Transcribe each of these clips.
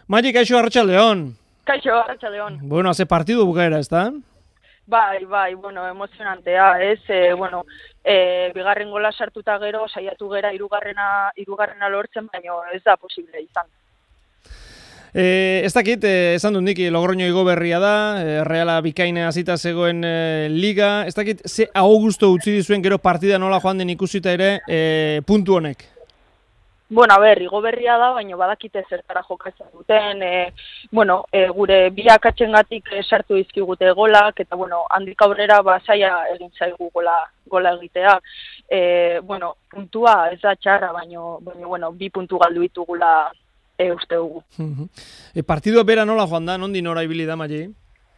Magi, kaixo, Arratsaldeon. Kaixo, Arratsaldeon. Bueno, hace partido bukaera, ezta? Bai, bueno, emozionantea, ez? Bigarren gola sartuta gero, saiatu gera hirugarrena lortzen, baina ez da posible izan. Ez dakit, esan dut nik, Logroño igo berria da, Reala bikaina hasita zegoen liga, ez dakit, ze Augusto utzi dizuen gero partida nola joan den ikusita ere puntu honek? Bueno, igo berria da, baina badakite zertara jokatzen duten, gure bi akatsengatik sartu dizkigute golak, eta, handik aurrera zaila egin zaigu gola egitea. Puntua ez da txarra, baina, bi puntu galdu ditugula uste dugu. Partidua bera nola joan da, nondi nora ibili da, Magi?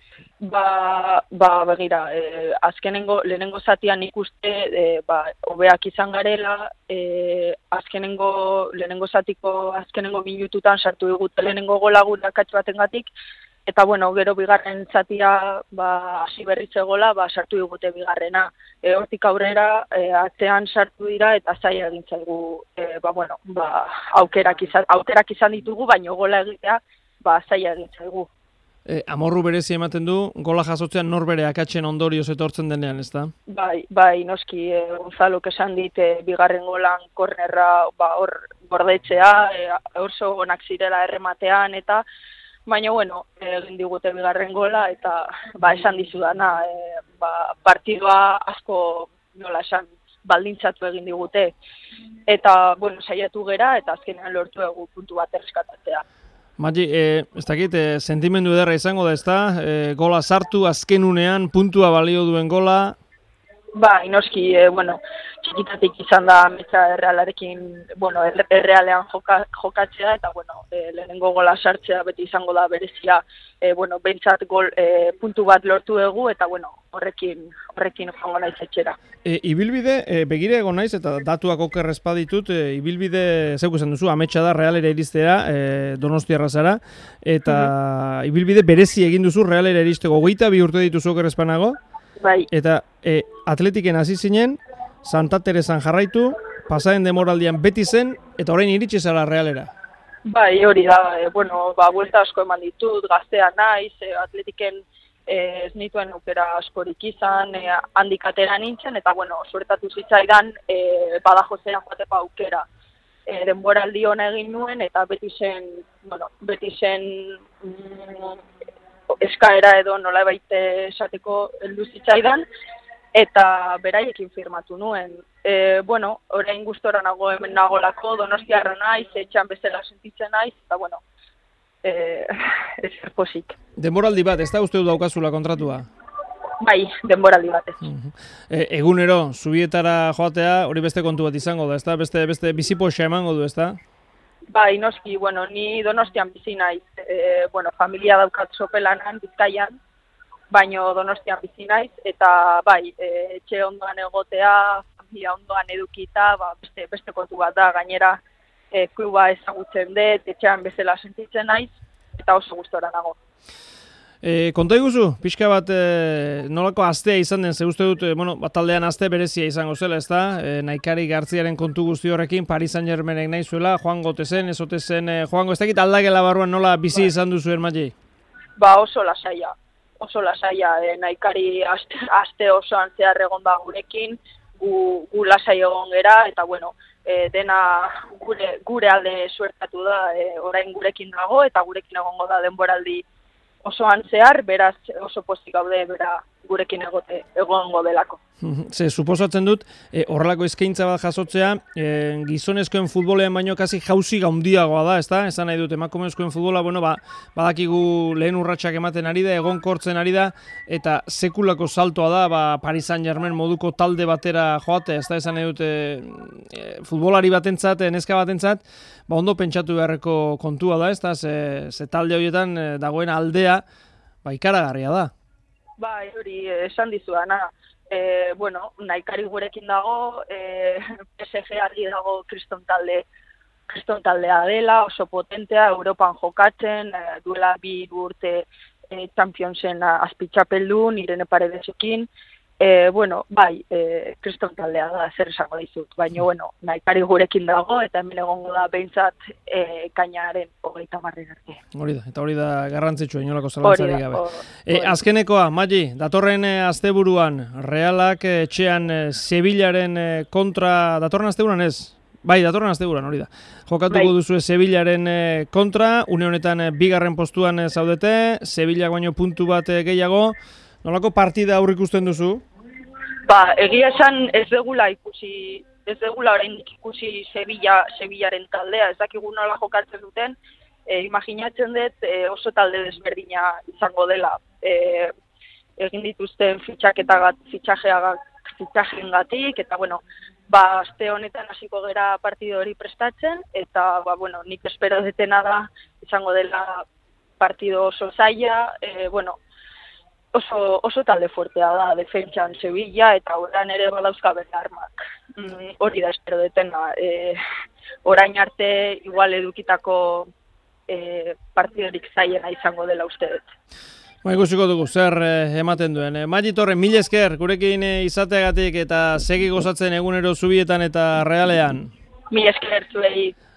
Begira, lehenengo zatian ikuste, hobeak izan garela, lehenengo zatiko azkenengo minututan sartu digute lehenengo gola gure akats batengatik, eta gero bigarren zatia hasi berritze gola, sartu digute bigarrena. Hortik aurrera atzean sartu dira eta zaila egin zaigu, aukerak izan ditugu, baina gola egitea zaila egin zaigu. Amorru berezi ematen du, gola jasotzean norbere akatzen ondorioz etortzen denean, ezta? Bai, noski, Gonzalok esan dit, bigarren golan kornerra hor gordetzea, oso onak zirela errematean, eta baina, egin digute bigarren gola, eta esan dizudana, partidua asko nola esan baldintzatu egin digute, eta, saiatu gera, eta azkenean lortu egu puntu bat erreskatatzea. Magi, ez dakit, sentimendu ederra izango da, ezta? Gola sartu, azken unean, puntua balio duen gola. Noski, txikitatik izan da ametsa Errealarekin, Errealean jokatzea, eta, lehenengo gola sartzea beti izango da berezia, behintzat puntu bat lortu dugu, eta, horrekin joango naiz etxera. Ibilbide, begire egon naiz, eta datuak oker espaditut, ibilbide, zeuk esan duzu, ametsa da Realera iristea, Donostiarra zara, eta ibilbide berezi egin duzu Realera iristeko, 22 urte dituzu oker espanago? Bai. Eta Atletiken hasi zinen, Santa Teresan jarraitu, pasaren demoraldian beti zen, eta orain iritsi zara Realera. Bai, hori da, buelta asko eman ditut, gaztea naiz, Atletiken ez nituen aukera askorik izan, handik atera nintzen, eta suertatu zitzaidan Badajozean joateko aukera. Denboraldi hona egin nuen, eta beti zen eskaera edo nola baite esateko heldu zitzaidan, eta beraiekin firmatu nuen. Orain gustora nago hemen nagolako, Donostiarra naiz, etxean bezala sentitzen naiz, eta ez erposik. Denboraldi bat, ez da uste du daukazula kontratua? Bai, denboraldi bat ez. Egunero, zubietara joatea, hori beste kontu bat izango da, ez da? Beste bizipoxa emango du, ez da? Bai, noski, ni Donostian bizi naiz, familia daukat Sopelanan, Bizkaian, baino Donostian bizi naiz, eta etxe ondoan egotea, familia ondoan edukita, beste kontu bat da, gainera kluba ezagutzen dut, etxean bezala sentitzen naiz, eta oso gustora nago. Konta iguzu, pixka bat nolako astea izan den, ze uste dut, taldean aste berezia izango zela, ez da? Naikari Gartziaren kontu guzti horrekin, Paris Saint-Germainek nahi zuela, joango zen, ez ote zen, joango, ez dakit aldakela barruan nola bizi izan duzuen, Magi? Oso lasaia, Naikari aste osoan zehar egon da gurekin, gu lasai egon gera, eta dena gure alde suertatu da, orain gurekin dago, eta gurekin egongo da denboraldi osoan zehar, beraz oso pozik gaude gurekin egongo delako. Ze, suposatzen dut, horrelako eskaintza bat jasotzea, gizonezkoen futbolean baino kasi jauzi gaundiagoa da, ezta? Esan nahi dut, emakumezkoen futbola, badakigu lehen urratsak ematen ari da, egonkortzen ari da, eta sekulako saltoa da, Paris Saint-Germain moduko talde batera joate, ezta? Esan nahi dut, futbolari batentzat, neska batentzat, ondo pentsatu beharreko kontua da, ezta? Ze talde horietan dagoen aldea, ikaragarria da. Bai, hori esan dizudana. Naikari gurekin dago, PSG argi dago kriston taldea dela, oso potentea, Europan jokatzen, duela 2 urte Championsen azpitxapeldun, Irene Paredesekin, Bueno, bai, kriston taldea da, zer esango dizut, baina, bueno, nahikari gurekin dago, eta hemen egongo da behintzat kainaren 30 arte. Hori da garrantzitsua, inolako zalantzarik gabe. Azkenekoa, Magi, datorren asteburuan, Realak etxean Sevillaren kontra, datorren asteburuan ez? Bai, datorren asteburuan, hori da. Jokatuko duzu Sevillaren kontra, une honetan bigarren postuan zaudete, Sevilla baino puntu bat gehiago. Nolako partida aurrikusten duzu? Egia esan ez degula oraindik ikusi Sevillaren taldea, ez dakigu nola jokatzen duten, imaginatzen dut oso talde desberdina izango dela. Egin dituzten fitxajeengatik, eta bueno, aste honetan hasiko gera partido hori prestatzen, eta nik espero detena da izango dela partido oso zaila, oso talde fuertea da, defentsan Sevilla, eta orain ere badauzka bere armak. Hori da espero detena. Orain arte igual edukitako partidorik zailena izango dela uste dut. Ikusiko dugu, zer ematen duen. Magi Torre, mil esker, gurekin izateagatik eta segi gozatzen egunero zubietan eta Realean. Mil esker zuei.